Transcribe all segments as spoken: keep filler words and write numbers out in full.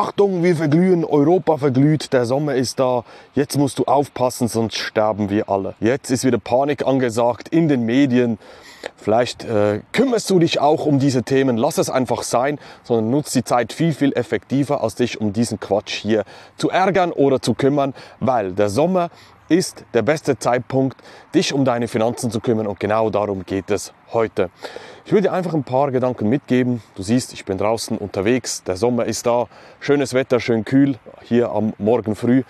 Achtung, wir verglühen, Europa verglüht, der Sommer ist da, jetzt musst du aufpassen, sonst sterben wir alle. Jetzt ist wieder Panik angesagt in den Medien. Vielleicht äh, kümmerst du dich auch um diese Themen, lass es einfach sein, sondern nutzt die Zeit viel, viel effektiver, als dich um diesen Quatsch hier zu ärgern oder zu kümmern, weil der Sommer ist der beste Zeitpunkt, dich um deine Finanzen zu kümmern, und genau darum geht es heute. Ich will dir einfach ein paar Gedanken mitgeben. Du siehst, ich bin draußen unterwegs, der Sommer ist da, schönes Wetter, schön kühl, hier am Morgen früh,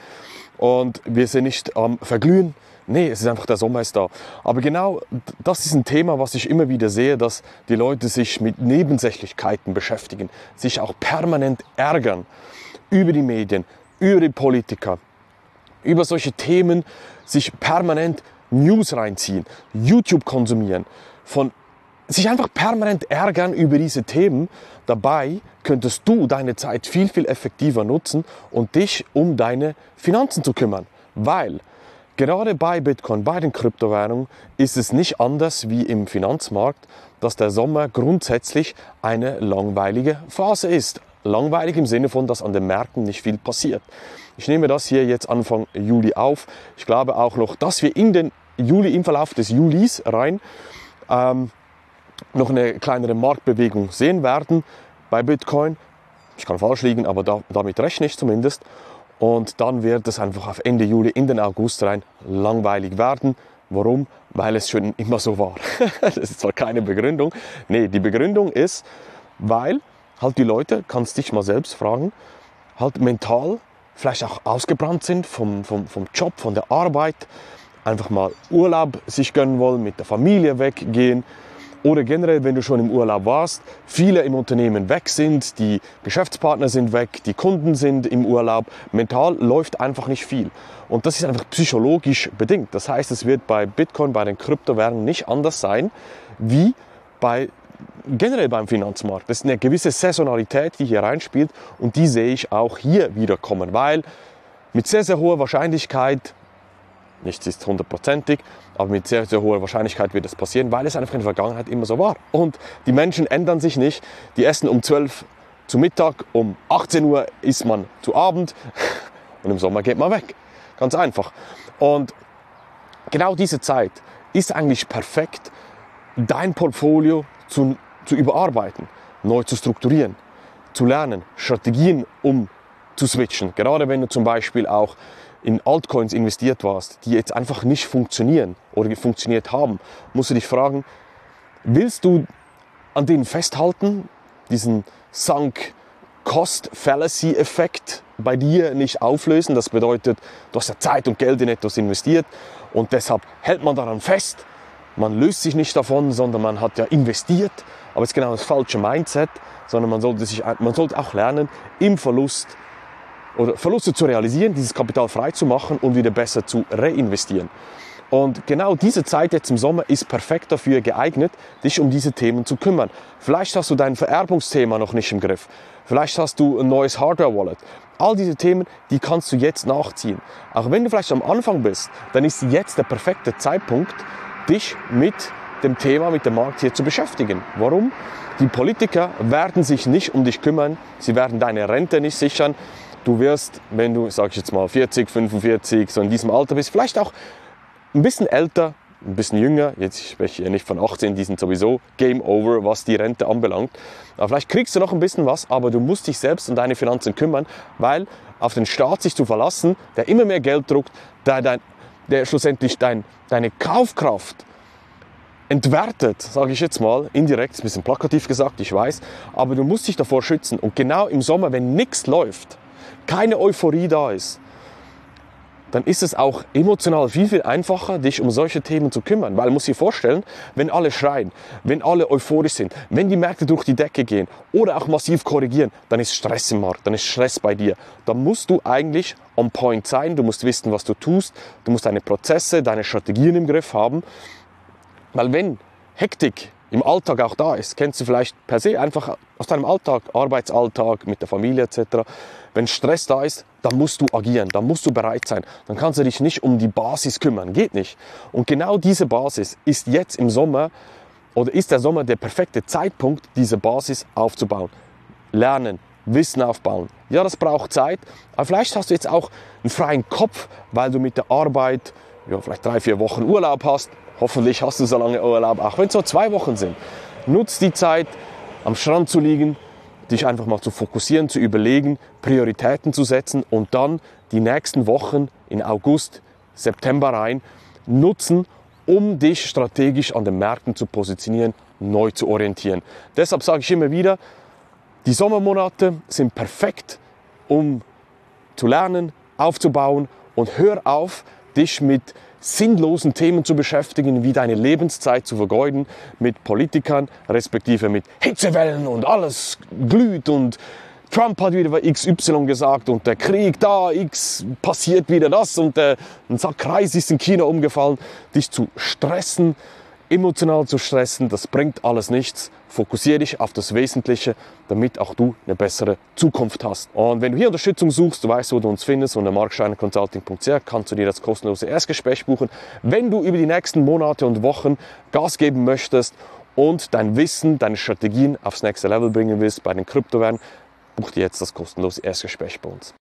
und wir sind nicht am Verglühen. Nee, es ist einfach, der Sommer ist da. Aber genau das ist ein Thema, was ich immer wieder sehe, dass die Leute sich mit Nebensächlichkeiten beschäftigen, sich auch permanent ärgern über die Medien, über die Politiker, über solche Themen, sich permanent News reinziehen, YouTube konsumieren, von sich einfach permanent ärgern über diese Themen. Dabei könntest du deine Zeit viel, viel effektiver nutzen und dich um deine Finanzen zu kümmern, weil gerade bei Bitcoin, bei den Kryptowährungen, ist es nicht anders wie im Finanzmarkt, dass der Sommer grundsätzlich eine langweilige Phase ist. Langweilig im Sinne von, dass an den Märkten nicht viel passiert. Ich nehme das hier jetzt Anfang Juli auf. Ich glaube auch noch, dass wir in den Juli, im Verlauf des Julis rein, ähm, noch eine kleinere Marktbewegung sehen werden bei Bitcoin. Ich kann falsch liegen, aber da, damit rechne ich zumindest. Und dann wird es einfach auf Ende Juli in den August rein langweilig werden. Warum? Weil es schon immer so war. Das ist zwar keine Begründung. Nee, die Begründung ist, weil halt die Leute, kannst dich mal selbst fragen, halt mental vielleicht auch ausgebrannt sind vom, vom, vom Job, von der Arbeit, einfach mal Urlaub sich gönnen wollen, mit der Familie weggehen. Oder generell, wenn du schon im Urlaub warst, viele im Unternehmen weg sind, die Geschäftspartner sind weg, die Kunden sind im Urlaub. Mental läuft einfach nicht viel. Und das ist einfach psychologisch bedingt. Das heißt, es wird bei Bitcoin, bei den Kryptowährungen nicht anders sein, wie bei generell beim Finanzmarkt. Das ist eine gewisse Saisonalität, die hier reinspielt, und die sehe ich auch hier wiederkommen, weil mit sehr, sehr hoher Wahrscheinlichkeit, nichts ist hundertprozentig, aber mit sehr, sehr hoher Wahrscheinlichkeit wird es passieren, weil es einfach in der Vergangenheit immer so war. Und die Menschen ändern sich nicht. Die essen um zwölf zu Mittag, um achtzehn Uhr isst man zu Abend und im Sommer geht man weg. Ganz einfach. Und genau diese Zeit ist eigentlich perfekt, dein Portfolio zu, zu überarbeiten, neu zu strukturieren, zu lernen, Strategien umzuswitchen. Gerade wenn du zum Beispiel auch in Altcoins investiert warst, die jetzt einfach nicht funktionieren oder funktioniert haben, musst du dich fragen, willst du an denen festhalten, diesen Sunk-Cost-Fallacy-Effekt bei dir nicht auflösen? Das bedeutet, du hast ja Zeit und Geld in etwas investiert und deshalb hält man daran fest. Man löst sich nicht davon, sondern man hat ja investiert, aber es ist genau das falsche Mindset, sondern man sollte, sich, man sollte auch lernen, im Verlust oder Verluste zu realisieren, dieses Kapital frei zu machen und wieder besser zu reinvestieren. Und genau diese Zeit jetzt im Sommer ist perfekt dafür geeignet, dich um diese Themen zu kümmern. Vielleicht hast du dein Vererbungsthema noch nicht im Griff. Vielleicht hast du ein neues Hardware-Wallet. All diese Themen, die kannst du jetzt nachziehen. Auch wenn du vielleicht am Anfang bist, dann ist jetzt der perfekte Zeitpunkt, dich mit dem Thema, mit dem Markt hier zu beschäftigen. Warum? Die Politiker werden sich nicht um dich kümmern. Sie werden deine Rente nicht sichern. Du wirst, wenn du, sag ich jetzt mal, vierzig, fünfundvierzig, so in diesem Alter bist, vielleicht auch ein bisschen älter, ein bisschen jünger, jetzt ich spreche hier nicht von achtzehn, die sind sowieso Game Over, was die Rente anbelangt. Aber vielleicht kriegst du noch ein bisschen was, aber du musst dich selbst um deine Finanzen kümmern, weil auf den Staat sich zu verlassen, der immer mehr Geld druckt, der, der, der schlussendlich dein, deine Kaufkraft entwertet, sage ich jetzt mal, indirekt, ist ein bisschen plakativ gesagt, ich weiß, aber du musst dich davor schützen. Und genau im Sommer, wenn nichts läuft, keine Euphorie da ist, dann ist es auch emotional viel, viel einfacher, dich um solche Themen zu kümmern. Weil, man muss sich vorstellen, wenn alle schreien, wenn alle euphorisch sind, wenn die Märkte durch die Decke gehen oder auch massiv korrigieren, dann ist Stress im Markt, dann ist Stress bei dir. Dann musst du eigentlich on point sein, du musst wissen, was du tust, du musst deine Prozesse, deine Strategien im Griff haben. Weil wenn Hektik im Alltag auch da ist, kennst du vielleicht per se einfach aus deinem Alltag, Arbeitsalltag, mit der Familie et cetera. Wenn Stress da ist, dann musst du agieren, dann musst du bereit sein. Dann kannst du dich nicht um die Basis kümmern, geht nicht. Und genau diese Basis ist jetzt im Sommer, oder ist der Sommer der perfekte Zeitpunkt, diese Basis aufzubauen. Lernen, Wissen aufbauen. Ja, das braucht Zeit, aber vielleicht hast du jetzt auch einen freien Kopf, weil du mit der Arbeit ja, vielleicht drei, vier Wochen Urlaub hast. Hoffentlich hast du so lange Urlaub, auch wenn es nur zwei Wochen sind. Nutz die Zeit, am Strand zu liegen, dich einfach mal zu fokussieren, zu überlegen, Prioritäten zu setzen und dann die nächsten Wochen in August, September rein nutzen, um dich strategisch an den Märkten zu positionieren, neu zu orientieren. Deshalb sage ich immer wieder, die Sommermonate sind perfekt, um zu lernen, aufzubauen und hör auf, dich mit sinnlosen Themen zu beschäftigen, wie deine Lebenszeit zu vergeuden mit Politikern, respektive mit Hitzewellen und alles glüht und Trump hat wieder X Y gesagt und der Krieg da, X passiert wieder das und der, ein Sack Reis ist in China umgefallen. Dich zu stressen, emotional zu stressen, das bringt alles nichts. Fokussiere dich auf das Wesentliche, damit auch du eine bessere Zukunft hast. Und wenn du hier Unterstützung suchst, du weißt, wo du uns findest, unter markscheiner consulting punkt c h kannst du dir das kostenlose Erstgespräch buchen. Wenn du über die nächsten Monate und Wochen Gas geben möchtest und dein Wissen, deine Strategien aufs nächste Level bringen willst bei den Kryptowährungen, buch dir jetzt das kostenlose Erstgespräch bei uns.